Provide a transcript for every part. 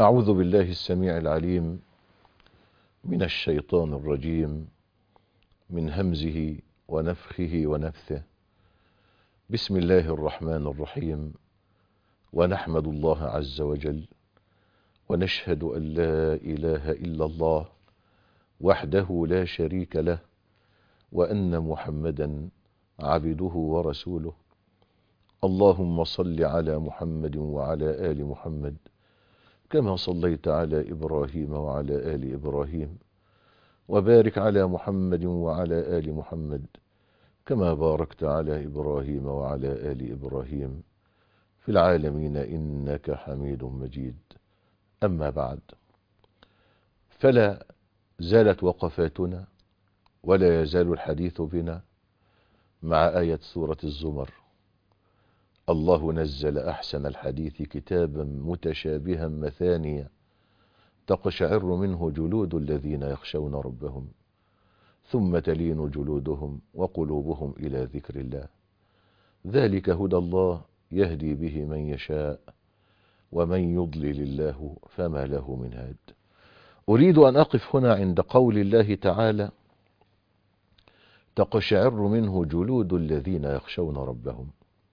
أعوذ بالله السميع العليم من الشيطان الرجيم من همزه ونفخه ونفثه. بسم الله الرحمن الرحيم. ونحمد الله عز وجل ونشهد أن لا إله إلا الله وحده لا شريك له، وأن محمدا عبده ورسوله. اللهم صل على محمد وعلى آل محمد كما صليت على إبراهيم وعلى آل إبراهيم، وبارك على محمد وعلى آل محمد كما باركت على إبراهيم وعلى آل إبراهيم في العالمين إنك حميد مجيد. أما بعد، فلا زالت وقفاتنا ولا يزال الحديث بنا مع آية سورة الزمر. الله نزل أحسن الحديث كتابا متشابها مثانيا تقشعر منه جلود الذين يخشون ربهم ثم تلين جلودهم وقلوبهم إلى ذكر الله. ذلك هدى الله يهدي به من يشاء ومن يضلل الله فما له من هاد. أريد أن أقف هنا عند قول الله تعالى: تقشعر منه جلود الذين يخشون ربهم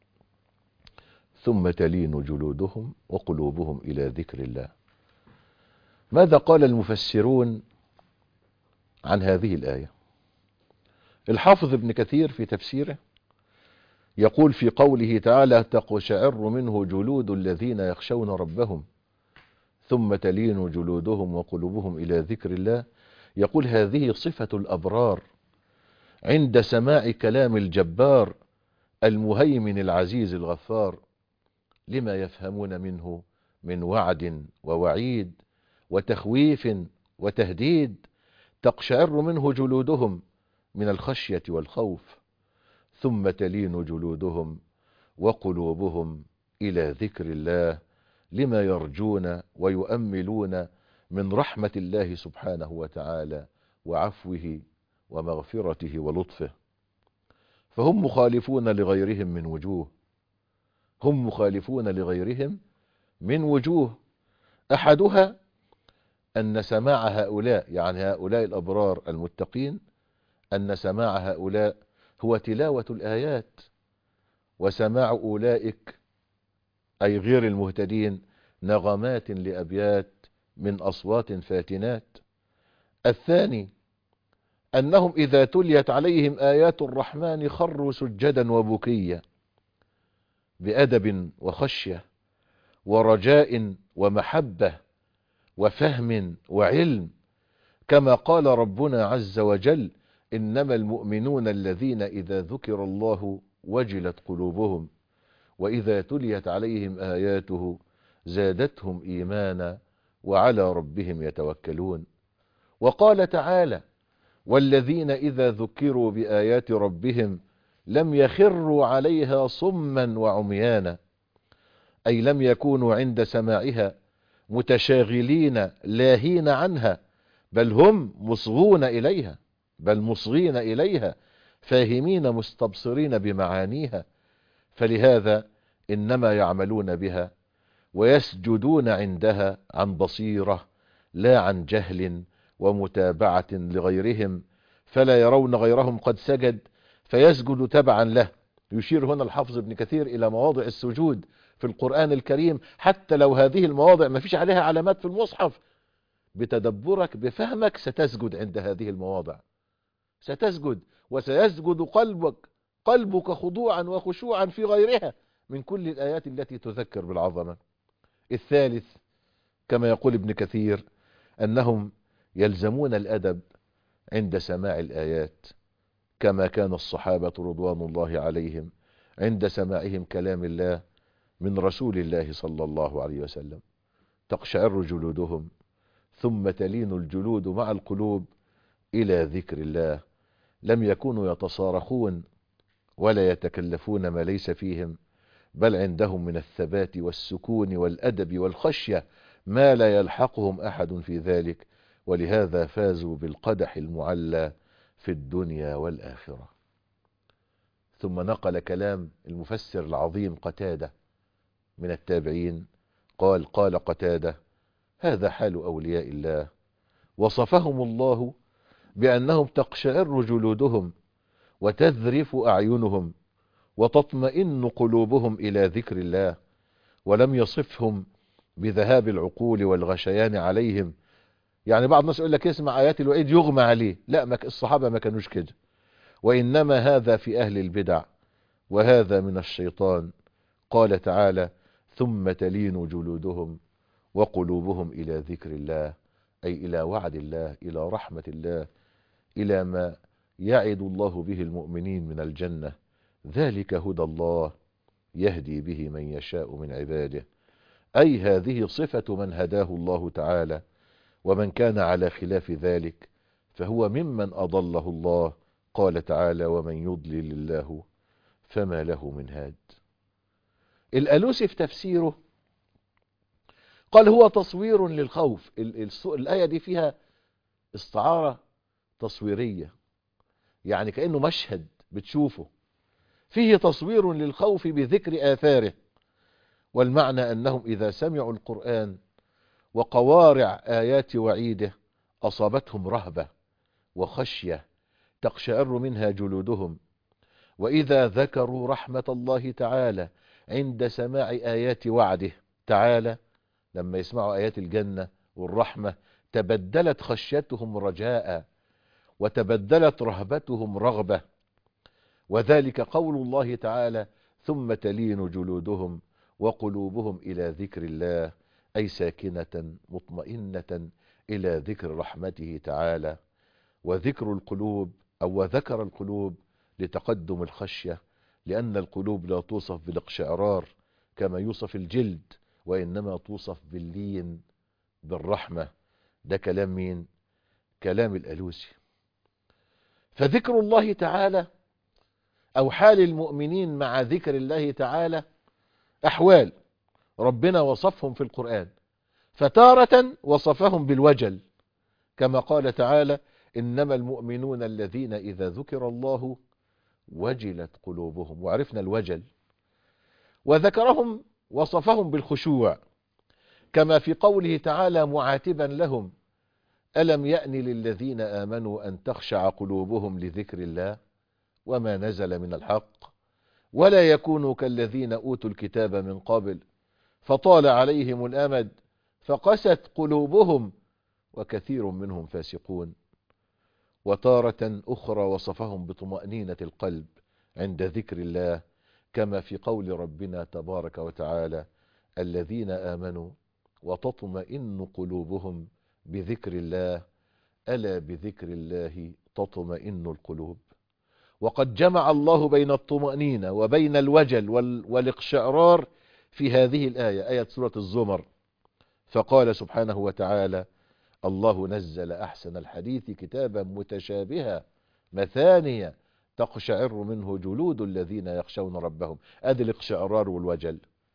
ثم تلين جلودهم وقلوبهم إلى ذكر الله. ماذا قال المفسرون عن هذه الآية؟ الحافظ ابن كثير في تفسيره يقول في قوله تعالى: تقشعر منه جلود الذين يخشون ربهم ثم تلين جلودهم وقلوبهم إلى ذكر الله، يقول هذه صفة الأبرار عند سماع كلام الجبار المهيمن العزيز الغفار، لما يفهمون منه من وعد ووعيد وتخويف وتهديد. تقشعر منه جلودهم من الخشية والخوف ثم تلين جلودهم وقلوبهم إلى ذكر الله، لما يرجون ويؤملون من رحمة الله سبحانه وتعالى وعفوه ومغفرته ولطفه. فهم مخالفون لغيرهم من وجوه، هم مخالفون لغيرهم من وجوه. أحدها أن سماع هؤلاء، يعني هؤلاء الأبرار المتقين، أن سماع هؤلاء هو تلاوة الآيات، وسماع أولئك أي غير المهتدين نغمات لأبيات من أصوات فاتنات. الثاني أنهم إذا تليت عليهم آيات الرحمن خروا سجدا وبكيا بأدب وخشية ورجاء ومحبة وفهم وعلم، كما قال ربنا عز وجل: إنما المؤمنون الذين إذا ذكر الله وجلت قلوبهم وإذا تليت عليهم آياته زادتهم إيمانا وعلى ربهم يتوكلون. وقال تعالى: والذين إذا ذكروا بآيات ربهم لم يخروا عليها صما وعميانا، أي لم يكونوا عند سماعها متشاغلين لاهين عنها، بل هم مصغون إليها، بل مصغين إليها فاهمين مستبصرين بمعانيها. فلهذا إنما يعملون بها ويسجدون عندها عن بصيرة لا عن جهل ومتابعة لغيرهم، فلا يرون غيرهم قد سجد فيسجد تبعا له. يشير هنا الحافظ ابن كثير إلى مواضع السجود في القرآن الكريم، حتى لو هذه المواضع ما فيش عليها علامات في المصحف، بتدبرك بفهمك ستسجد عند هذه المواضع، ستسجد وسيسجد قلبك خضوعا وخشوعا في غيرها من كل الآيات التي تذكر بالعظمة. الثالث كما يقول ابن كثير أنهم يلزمون الأدب عند سماع الآيات، كما كان الصحابة رضوان الله عليهم عند سماعهم كلام الله من رسول الله صلى الله عليه وسلم. تقشعر جلودهم ثم تلين الجلود مع القلوب إلى ذكر الله. لم يكونوا يتصارخون ولا يتكلفون ما ليس فيهم، بل عندهم من الثبات والسكون والأدب والخشية ما لا يلحقهم أحد في ذلك، ولهذا فازوا بالقدح المعلى في الدنيا والآخرة. ثم نقل كلام المفسر العظيم قتادة من التابعين، قال قتادة: هذا حال أولياء الله، وصفهم الله بأنهم تقشعر جلودهم وتذرف أعينهم وتطمئن قلوبهم إلى ذكر الله، ولم يصفهم بذهاب العقول والغشيان عليهم. يعني بعض الناس يقول لك يسمع آيات الوعيد يغمى عليه، لا، الصحابة ما كانوش كده، وإنما هذا في أهل البدع، وهذا من الشيطان. قال تعالى: ثم تلين جلودهم وقلوبهم إلى ذكر الله، أي إلى وعد الله، إلى رحمة الله، إلى ما يعد الله به المؤمنين من الجنة. ذلك هدى الله يهدي به من يشاء من عباده، أي هذه صفة من هداه الله تعالى، ومن كان على خلاف ذلك فهو ممن أضله الله. قال تعالى: ومن يضلل الله فما له من هاد. الألوسي في تفسيره قال: هو تصوير للخوف. الآية دي فيها استعارة تصويرية، يعني كأنه مشهد بتشوفه، فيه تصوير للخوف بذكر آثاره. والمعنى أنهم إذا سمعوا القرآن وقوارع آيات وعيده أصابتهم رهبة وخشية تقشعر منها جلودهم، وإذا ذكروا رحمة الله تعالى عند سماع آيات وعده تعالى، لما يسمعوا آيات الجنة والرحمة تبدلت خشيتهم رجاء، وتبدلت رهبتهم رغبة. وذلك قول الله تعالى: ثم تلين جلودهم وقلوبهم إلى ذكر الله، أي ساكنة مطمئنة إلى ذكر رحمته تعالى. وذكر القلوب وذكر القلوب لتقدم الخشية، لأن القلوب لا توصف بالاقشعرار كما يوصف الجلد، وإنما توصف باللين بالرحمة. ده كلام مين؟ كلام الألوسي. فذكر الله تعالى أو حال المؤمنين مع ذكر الله تعالى أحوال ربنا وصفهم في القرآن، فتارة وصفهم بالوجل كما قال تعالى: إنما المؤمنون الذين إذا ذكر الله وجلت قلوبهم، وعرفنا الوجل. وذكرهم وصفهم بالخشوع كما في قوله تعالى معاتبا لهم: ألم يأن للذين آمنوا أن تخشع قلوبهم لذكر الله وما نزل من الحق ولا يكونوا كالذين أوتوا الكتاب من قبل فطال عليهم الأمد فقست قلوبهم وكثير منهم فاسقون. وتارة أخرى وصفهم بطمأنينة القلب عند ذكر الله كما في قول ربنا تبارك وتعالى: الذين آمنوا وتطمئن قلوبهم بذكر الله، ألا بذكر الله تطمئن القلوب. وقد جمع الله بين الطمأنينة وبين الوجل والاقشعرار في هذه الآية، آية سورة الزمر، فقال سبحانه وتعالى: الله نزل أحسن الحديث كتابا متشابها مثانية تقشعر منه جلود الذين يخشون ربهم. أدي الاقشعرار والوجل.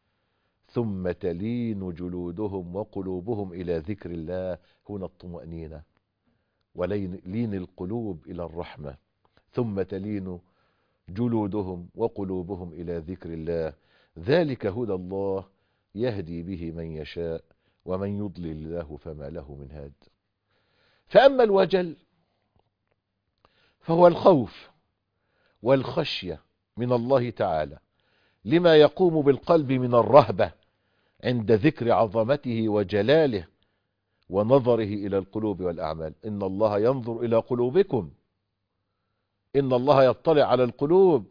ثم تلين جلودهم وقلوبهم إلى ذكر الله، هنا الطمأنينة ولين القلوب إلى الرحمة. ثم تلين جلودهم وقلوبهم إلى ذكر الله، ذلك هدى الله يهدي به من يشاء ومن يضلل الله فما له من هاد. فأما الوجل فهو الخوف والخشية من الله تعالى لما يقوم بالقلب من الرهبة عند ذكر عظمته وجلاله ونظره إلى القلوب والأعمال. إن الله ينظر إلى قلوبكم، إن الله يطلع على القلوب،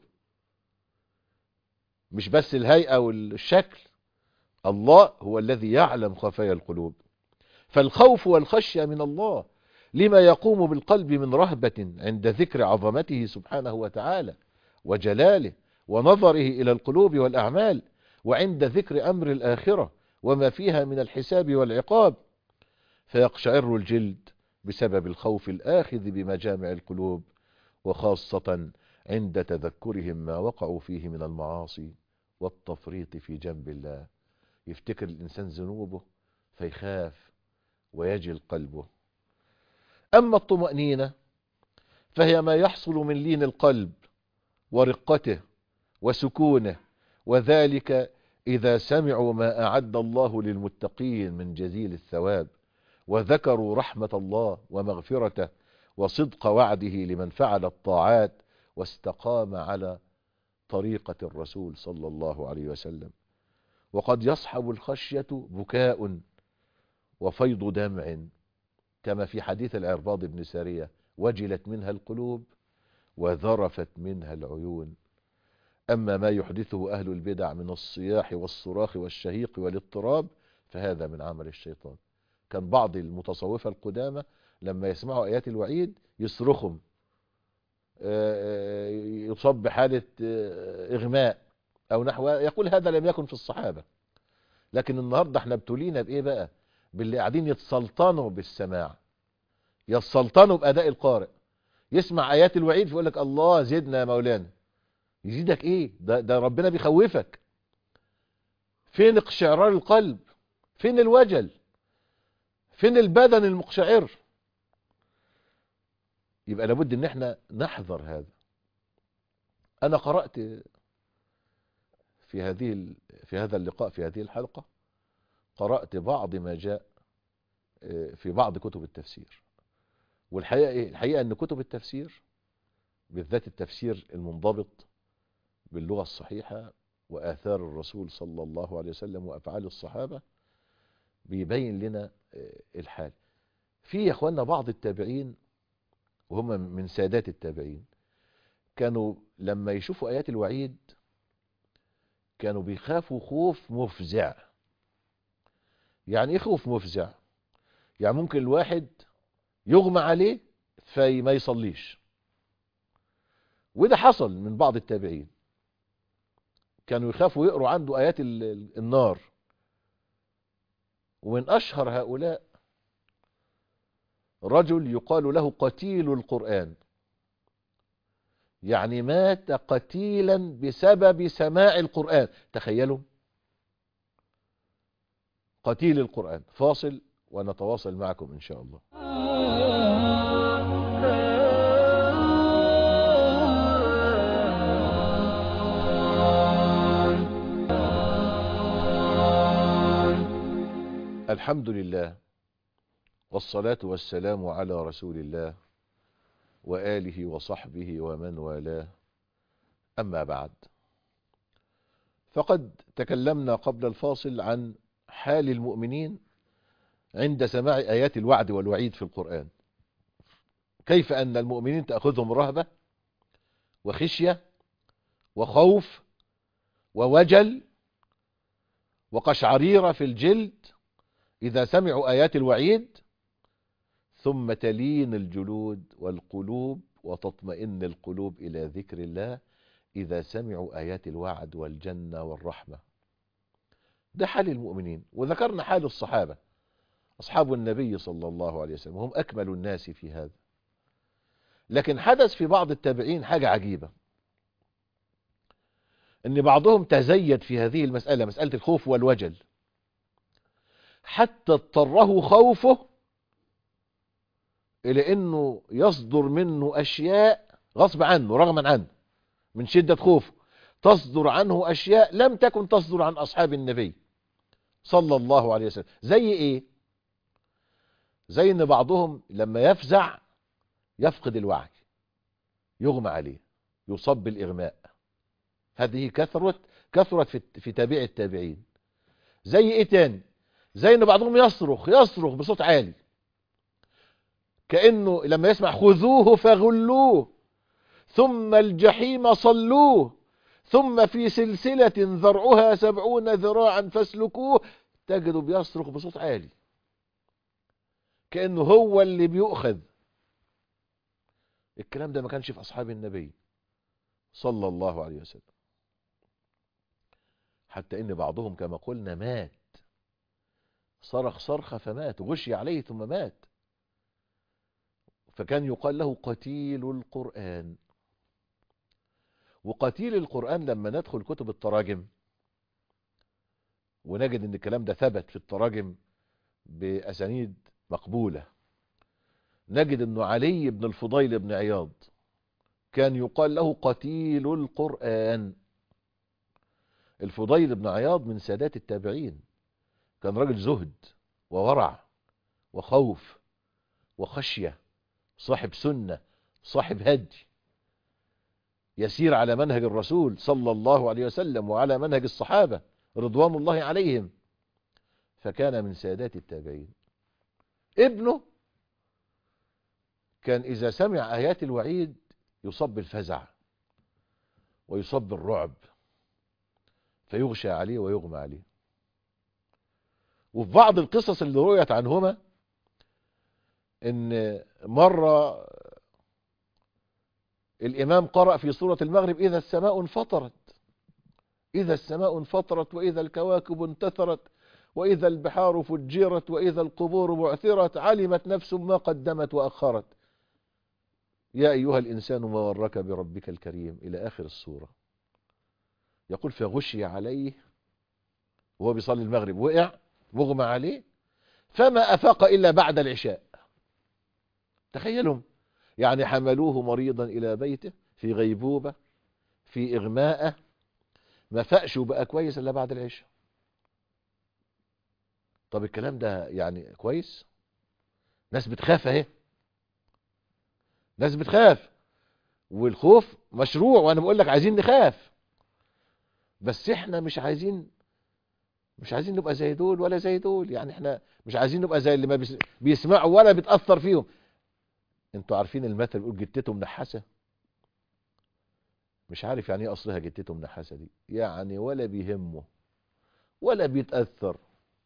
مش بس الهيئة والشكل، الله هو الذي يعلم خفايا القلوب. فالخوف والخشية من الله لما يقوم بالقلب من رهبة عند ذكر عظمته سبحانه وتعالى وجلاله ونظره إلى القلوب والأعمال، وعند ذكر أمر الآخرة وما فيها من الحساب والعقاب، فيقشعر الجلد بسبب الخوف الآخذ بمجامع القلوب، وخاصة عند تذكرهم ما وقعوا فيه من المعاصي والتفريط في جنب الله. يفتكر الإنسان ذنوبه فيخاف ويجل قلبه. أما الطمأنينة فهي ما يحصل من لين القلب ورقته وسكونه، وذلك إذا سمعوا ما أعد الله للمتقين من جزيل الثواب، وذكروا رحمة الله ومغفرته وصدق وعده لمن فعل الطاعات واستقام على طريقة الرسول صلى الله عليه وسلم. وقد يصحب الخشية بكاء وفيض دمع، كما في حديث العرباض بن سارية: وجلت منها القلوب وذرفت منها العيون. أما ما يحدثه أهل البدع من الصياح والصراخ والشهيق والاضطراب فهذا من عمل الشيطان. كان بعض المتصوفة القدامى لما يسمعوا آيات الوعيد يصرخهم، يصاب بحالة إغماء أو نحو، يقول هذا لم يكن في الصحابة. لكن النهاردة احنا ابتلينا بإيه بقى؟ باللي قاعدين يتسلطنوا بالسماع، يتسلطنوا بأداء القارئ، يسمع آيات الوعيد فيقول لك الله زدنا يا مولانا. يزيدك ايه؟ ده ربنا بيخوفك. فين اقشعرار القلب؟ فين الوجل؟ فين البدن المقشعر؟ يبقى لابد ان احنا نحذر هذا. انا قرأت في هذا اللقاء، في هذه الحلقة، قرأت بعض ما جاء في بعض كتب التفسير. والحقيقة ايه؟ الحقيقة ان كتب التفسير بالذات التفسير المنضبط باللغة الصحيحة وآثار الرسول صلى الله عليه وسلم وأفعال الصحابة بيبين لنا الحال. في يا اخوانا بعض التابعين وهم من سادات التابعين كانوا لما يشوفوا آيات الوعيد كانوا بيخافوا خوف مفزع. يعني ايه خوف مفزع؟ يعني ممكن الواحد يغمى عليه فما يصليش. وده حصل من بعض التابعين، كانوا يخافوا يقروا عنده آيات النار. ومن أشهر هؤلاء رجل يقال له قتيل القرآن، يعني مات قتيلا بسبب سماع القرآن. تخيلوا، قتيل القرآن. فاصل ونتواصل معكم إن شاء الله. الحمد لله والصلاة والسلام على رسول الله وآله وصحبه ومن والاه، أما بعد، فقد تكلمنا قبل الفاصل عن حال المؤمنين عند سماع آيات الوعد والوعيد في القرآن، كيف أن المؤمنين تأخذهم رهبة وخشية وخوف ووجل وقشعريرة في الجلد إذا سمعوا آيات الوعيد، ثم تلين الجلود والقلوب وتطمئن القلوب إلى ذكر الله إذا سمعوا آيات الوعد والجنة والرحمة. ده حال المؤمنين. وذكرنا حال الصحابة، أصحاب النبي صلى الله عليه وسلم، هم أكمل الناس في هذا. لكن حدث في بعض التابعين حاجة عجيبة، أن بعضهم تزيد في هذه المسألة، مسألة الخوف والوجل، حتى اضطره خوفه إلى أنه يصدر منه أشياء غصب عنه رغما عنه، من شدة خوفه تصدر عنه أشياء لم تكن تصدر عن أصحاب النبي صلى الله عليه وسلم. زي إيه؟ زي أن بعضهم لما يفزع يفقد الوعي، يغمى عليه، يصاب بالإغماء. هذه كثرت في تابع التابعين. زي إيه تاني؟ زي أن بعضهم يصرخ بصوت عالي، كأنه لما يسمع خذوه فغلوه ثم الجحيم صلوه ثم في سلسلة ذرعها 70 ذراعا فاسلكوه، تجده بيصرخ بصوت عالي كأنه هو اللي بيؤخذ. الكلام ده ما كانش في أصحاب النبي صلى الله عليه وسلم، حتى إن بعضهم كما قلنا مات، صرخ صرخة فمات، غشي عليه ثم مات، فكان يقال له قتيل القرآن. وقتيل القرآن لما ندخل كتب التراجم ونجد ان الكلام ده ثبت في التراجم بأسانيد مقبولة، نجد انه علي بن الفضيل بن عياض كان يقال له قتيل القرآن. الفضيل بن عياض من سادات التابعين، كان راجل زهد وورع وخوف وخشية، صاحب سنة، صاحب هدي، يسير على منهج الرسول صلى الله عليه وسلم وعلى منهج الصحابة رضوان الله عليهم، فكان من سادات التابعين. ابنه كان إذا سمع آيات الوعيد يصاب بالفزع ويصاب بالرعب، فيغشى عليه ويغمى عليه. وفي بعض القصص اللي رويت عنهما ان مرة الامام قرأ في سورة المغرب اذا السماء انفطرت، اذا السماء انفطرت واذا الكواكب انتثرت واذا البحار فجرت واذا القبور بعثرت علمت نفس ما قدمت واخرت يا ايها الانسان ما غرك بربك الكريم الى اخر السورة. يقول فغشي عليه وهو بيصلي المغرب، وقع مغمى عليه فما افاق الا بعد العشاء. تخيلهم، يعني حملوه مريضا الى بيته في غيبوبة في اغماءه، ما فاقش وبقى كويس الا بعد العشاء. طب الكلام ده يعني كويس؟ ناس بتخاف اهي، ناس بتخاف، والخوف مشروع، وانا بقول لك عايزين نخاف، بس احنا مش عايزين نبقى زي دول ولا زي دول. يعني احنا مش عايزين نبقى زي اللي ما بيسمعوا ولا بيتأثر فيهم. انتوا عارفين المثل بيقول جتته منحسة؟ مش عارف يعني ايه اصلها جتته منحسة دي، يعني ولا بيهمه ولا بيتأثر.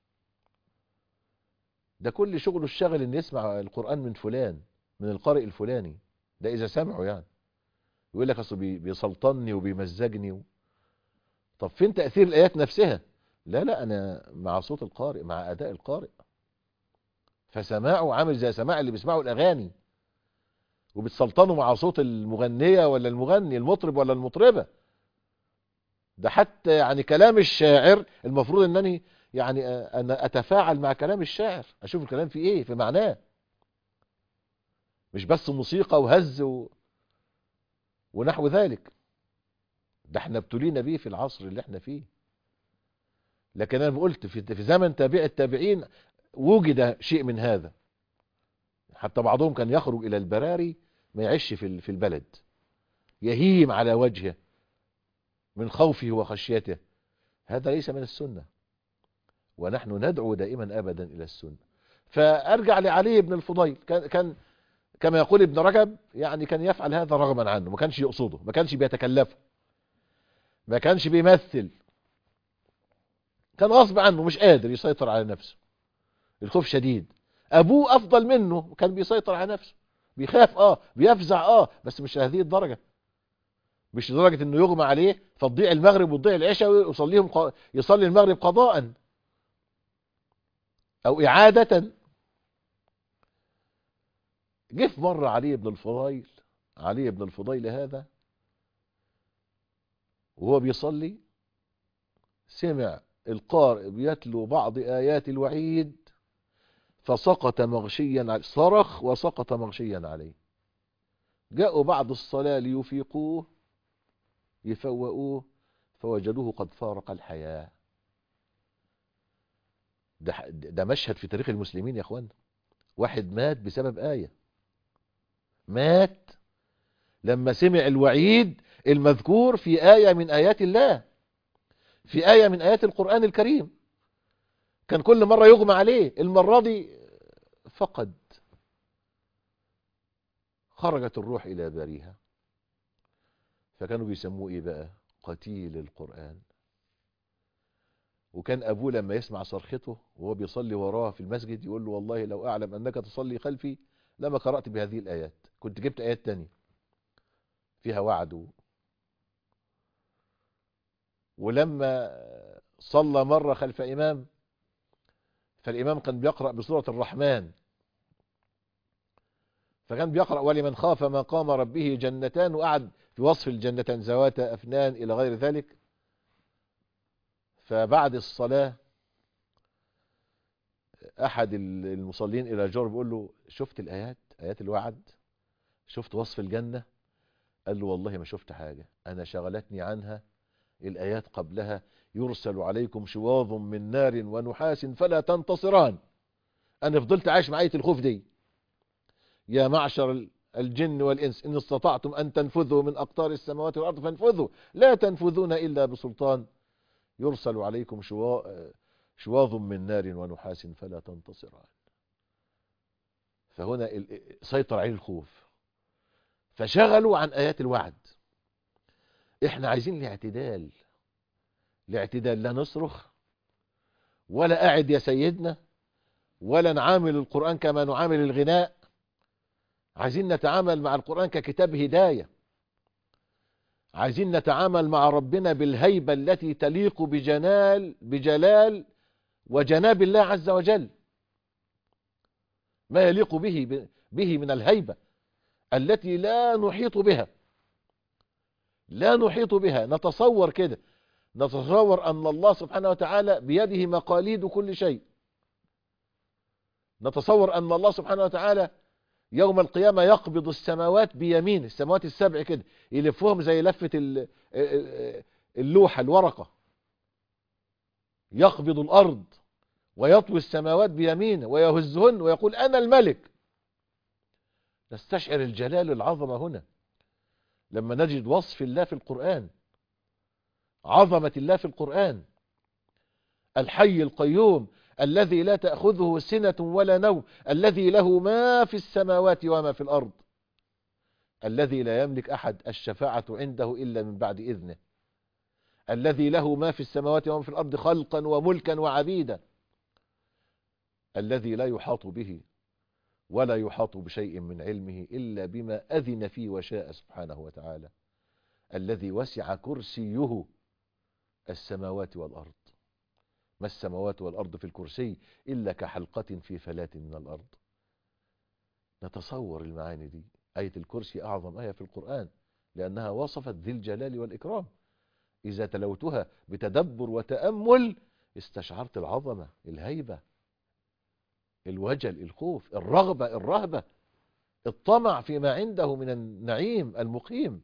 ده كل شغله الشغل ان يسمع القرآن من فلان، من القارئ الفلاني، ده اذا سمعه يعني. يقول لك اصل بيسلطني وبيمزجني طب فين تأثير الآيات نفسها؟ لا انا مع صوت القارئ، مع اداء القارئ. فسماعه عامل زي سماع اللي بيسمعوا الاغاني وبتسلطنوا مع صوت المغنية ولا المغني، المطرب ولا المطربة. ده حتى يعني كلام الشاعر المفروض انني يعني انا اتفاعل مع كلام الشاعر، اشوف الكلام فيه ايه، في معناه، مش بس موسيقى وهز ونحو ذلك. ده احنا ابتلينا بيه في العصر اللي احنا فيه. لكن انا قلت في زمن تابع التابعين وجد شيء من هذا، حتى بعضهم كان يخرج الى البراري ما يعيش في البلد، يهيم على وجهه من خوفه وخشيته. هذا ليس من السنة، ونحن ندعو دائما ابدا الى السنة. فارجع لعلي بن الفضيل، كان كما يقول ابن رجب يعني كان يفعل هذا رغما عنه، ما كانش يقصده، ما كانش بيتكلفه، ما كانش بيمثل، كان غصب عنه مش قادر يسيطر على نفسه، الخوف شديد. ابوه افضل منه كان بيسيطر على نفسه، بيخاف بيفزع بس مش لهذه الدرجة، مش لدرجة انه يغمى عليه فتضيع المغرب وتضيع العشاء يصلي المغرب قضاء او اعادة. جه في مرة علي بن الفضيل هذا وهو بيصلي سمع القارئ بيتلو بعض آيات الوعيد فسقط مغشيا، صرخ وسقط مغشيا عليه. جاءوا بعد الصلاة ليفيقوه يفوقوه فوجدوه قد فارق الحياة. ده مشهد في تاريخ المسلمين يا اخوان. واحد مات بسبب آية، مات لما سمع الوعيد المذكور في آية من آيات الله، في آية من آيات القرآن الكريم. كان كل مرة يغمى عليه، المرة دي فقد، خرجت الروح إلى باريها. فكانوا بيسموه إيه بقى؟ قتيل القرآن. وكان أبوه لما يسمع صرخته وهو بيصلي وراه في المسجد يقول له والله لو أعلم أنك تصلي خلفي لما قرأت بهذه الآيات، كنت جبت آيات تانية فيها وعد. ولما صلى مرة خلف إمام، فالإمام كان بيقرأ بسورة الرحمن، فكان بيقرأ ولمن خاف مقام ربه جنتان، وقعد في وصف الجنتان ذواتا أفنان إلى غير ذلك. فبعد الصلاة أحد المصلين إلى جار بيقول له شفت الآيات، آيات الوعد، شفت وصف الجنة؟ قال له والله ما شفت حاجة، أنا شغلتني عنها الآيات قبلها يرسل عليكم شواظ من نار ونحاس فلا تنتصران. أنا فضلت عايش مع آية الخوف دي. يا معشر الجن والإنس إن استطعتم أن تنفذوا من أقطار السماوات والأرض فانفذوا لا تنفذون إلا بسلطان يرسل عليكم شواظ من نار ونحاس فلا تنتصران. فهنا سيطر عليه الخوف، فشغلوا عن آيات الوعد. احنا عايزين الاعتدال، الاعتدال، لا نصرخ ولا قاعد يا سيدنا، ولا نعامل القرآن كما نعامل الغناء. عايزين نتعامل مع القرآن ككتاب هداية. عايزين نتعامل مع ربنا بالهيبة التي تليق بجلال وجناب الله عز وجل، ما يليق به من الهيبة التي لا نحيط بها، لا نحيط بها. نتصور كده، نتصور أن الله سبحانه وتعالى بيده مقاليد كل شيء. نتصور أن الله سبحانه وتعالى يوم القيامة يقبض السماوات بيمين، السماوات السبع كده يلفهم زي لفة اللوحة الورقة. يقبض الأرض ويطوي السماوات بيمينه ويهزهن ويقول أنا الملك. نستشعر الجلال العظمة هنا لما نجد وصف الله في القرآن، عظمة الله في القرآن. الحي القيوم الذي لا تأخذه سنة ولا نوم، الذي له ما في السماوات وما في الأرض، الذي لا يملك أحد الشفاعة عنده إلا من بعد إذنه، الذي له ما في السماوات وما في الأرض خلقا وملكا وعبيدا، الذي لا يحاط به ولا يحاط بشيء من علمه إلا بما أذن فيه وشاء سبحانه وتعالى، الذي وسع كرسيه السماوات والأرض، ما السماوات والأرض في الكرسي إلا كحلقة في فلاة من الأرض. نتصور المعاني دي. آية الكرسي أعظم آية في القرآن لأنها وصفت ذي الجلال والإكرام. إذا تلوتها بتدبر وتأمل استشعرت العظمة، الهيبة، الوجل، الخوف، الرغبة، الرهبة، الطمع فيما عنده من النعيم المقيم.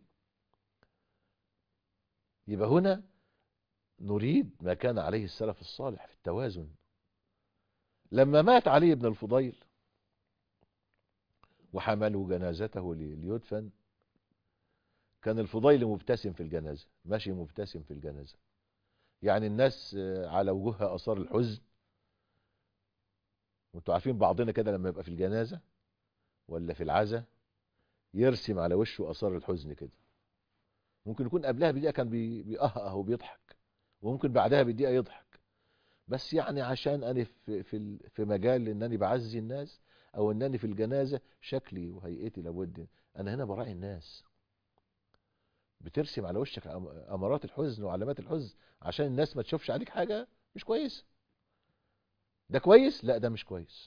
يبقى هنا نريد ما كان عليه السلف الصالح في التوازن. لما مات علي بن الفضيل وحملوا جنازته ليدفن، كان الفضيل مبتسم في الجنازة، ماشي مبتسم في الجنازة، يعني الناس على وجوهها آثار الحزن. وانتوا عارفين بعضنا كده لما يبقى في الجنازة ولا في العزاء يرسم على وشه آثار الحزن كده. ممكن يكون قبلها بدقيقة كان بيقهقه وبيضحك، وممكن بعدها بدقيقة يضحك، بس يعني عشان انا في مجال انني بعزي الناس او انني في الجنازة شكلي وهيئتي لابد انا هنا براعي الناس. بترسم على وشك امارات الحزن وعلامات الحزن عشان الناس ما تشوفش عليك حاجة مش كويس. ده كويس؟ لا ده مش كويس.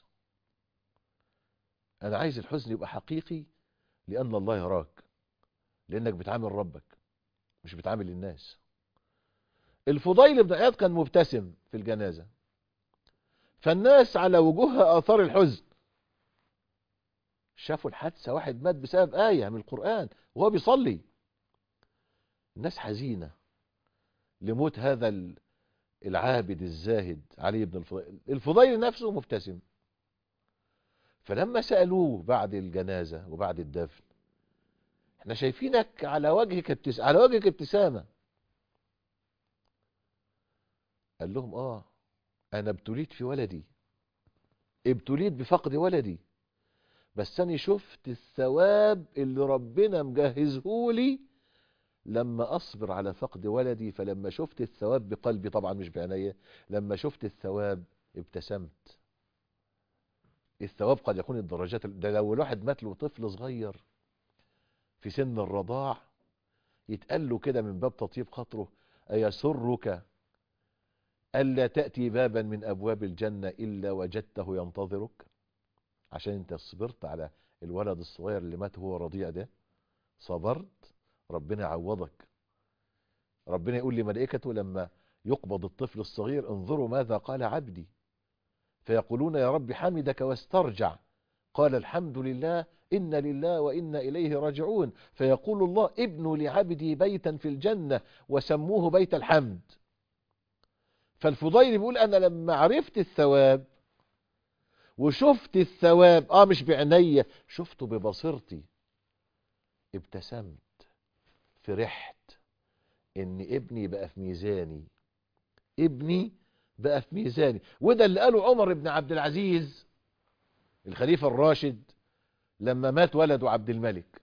انا عايز الحزن يبقى حقيقي لان الله يراك، لانك بتعامل ربك مش بتعامل الناس. الفضيل بن عياض كان مبتسم في الجنازة، فالناس على وجوهها آثار الحزن. شافوا الحادثة، واحد مات بسبب آية من القرآن وهو بيصلي. الناس حزينة لموت هذا العابد الزاهد علي بن الفضيل. الفضيل نفسه مبتسم. فلما سألوه بعد الجنازة وبعد الدفن، احنا شايفينك على وجهك ابتسامة. قال لهم انا ابتليت في ولدي، ابتليت بفقد ولدي، بس انا شفت الثواب اللي ربنا مجهزهولي لما اصبر على فقد ولدي. فلما شفت الثواب بقلبي طبعا مش بعينيا، لما شفت الثواب ابتسمت. الثواب قد يكون الدرجات، ده لو الواحد مات له طفل صغير في سن الرضاع يتقال له كده من باب تطيب خاطره: أيسرك ألا تأتي بابا من أبواب الجنة إلا وجدته ينتظرك؟ عشان انت صبرت على الولد الصغير اللي مات هو رضيع ده، صبرت، ربنا يعوضك. ربنا يقول لملائكته لما يقبض الطفل الصغير: انظروا ماذا قال عبدي، فيقولون يا رب حمدك واسترجع، قال الحمد لله إن لله وإنا إليه راجعون. فيقول الله ابنوا لعبدي بيتا في الجنة وسموه بيت الحمد. فالفضيل بيقول أنا لما عرفت الثواب وشفت الثواب مش بعيني، شفته ببصيرتي، ابتسمت، فرحت ان ابني بقى في ميزاني، ابني بقى في ميزاني. وده اللي قاله عمر بن عبد العزيز الخليفة الراشد لما مات ولده عبد الملك،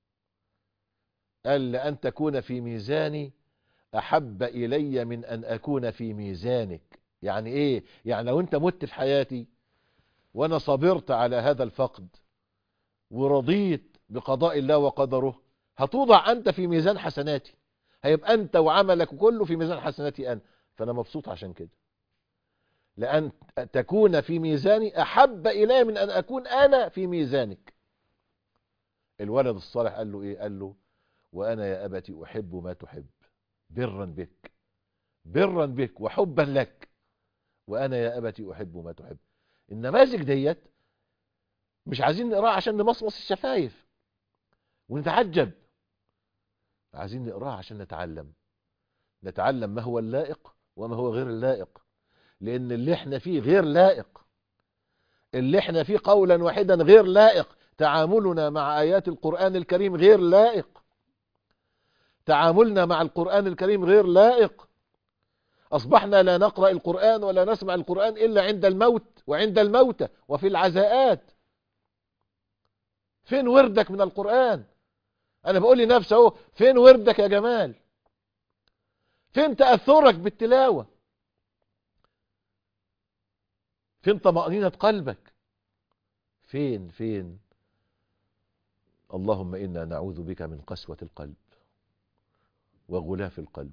قال لأن تكون في ميزاني أحب إلي من أن أكون في ميزانك. يعني إيه؟ يعني لو أنت مت في حياتي وأنا صبرت على هذا الفقد ورضيت بقضاء الله وقدره، هتوضع أنت في ميزان حسناتي، هيبقى أنت وعملك كله في ميزان حسناتي أنا. فأنا مبسوط عشان كده، لأن تكون في ميزاني أحب إلي من أن أكون أنا في ميزانك. الولد الصالح قال له إيه؟ قال له وأنا يا أبتي أحب ما تحب، برا بك، برا بك وحبا لك، وأنا يا أبتي أحب ما تحب. النماذج ديت مش عايزين نقراها عشان نمصمص الشفايف ونتعجب، عايزين نقراها عشان نتعلم ما هو اللائق وما هو غير اللائق. لأن اللي احنا فيه غير لائق، اللي احنا فيه قولا واحدا غير لائق. تعاملنا مع آيات القرآن الكريم غير لائق، تعاملنا مع القرآن الكريم غير لائق. أصبحنا لا نقرأ القرآن ولا نسمع القرآن إلا عند الموت وعند الموتى وفي العزاءات. فين وردك من القرآن؟ أنا بقول لنفسي اهو، فين وردك يا جمال؟ فين تأثرك بالتلاوة؟ فين طمأنينة قلبك؟ فين؟ اللهم إنا نعوذ بك من قسوة القلب وغلاف القلب.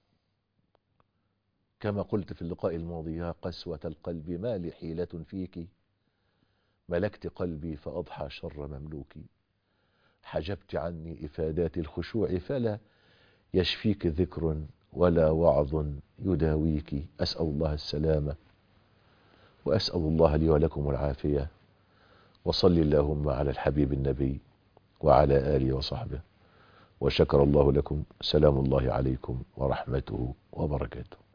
كما قلت في اللقاء الماضي يا قسوة القلب ما لي حيلة فيك، ملكت قلبي فأضحى شر مملوكي، حجبت عني إفادات الخشوع فلا يشفيك ذكر ولا وعظ يداويك. أسأل الله السلامة وأسأل الله لي ولكم العافية، وصل اللهم على الحبيب النبي وعلى آله وصحبه، وشكر الله لكم. سلام الله عليكم ورحمته وبركاته.